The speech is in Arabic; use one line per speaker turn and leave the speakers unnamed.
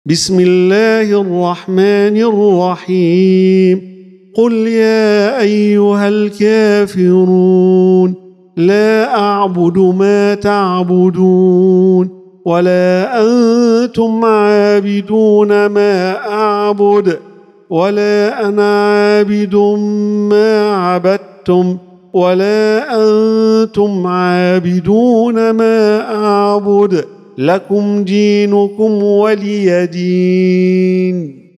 بسم الله الرحمن الرحيم قل يا أيها الكافرون لا أعبد ما تعبدون ولا أنتم عابدون ما أعبد ولا أنا عابد ما عبدتم ولا أنتم عابدون ما أعبد لكم دينكم ولي دين.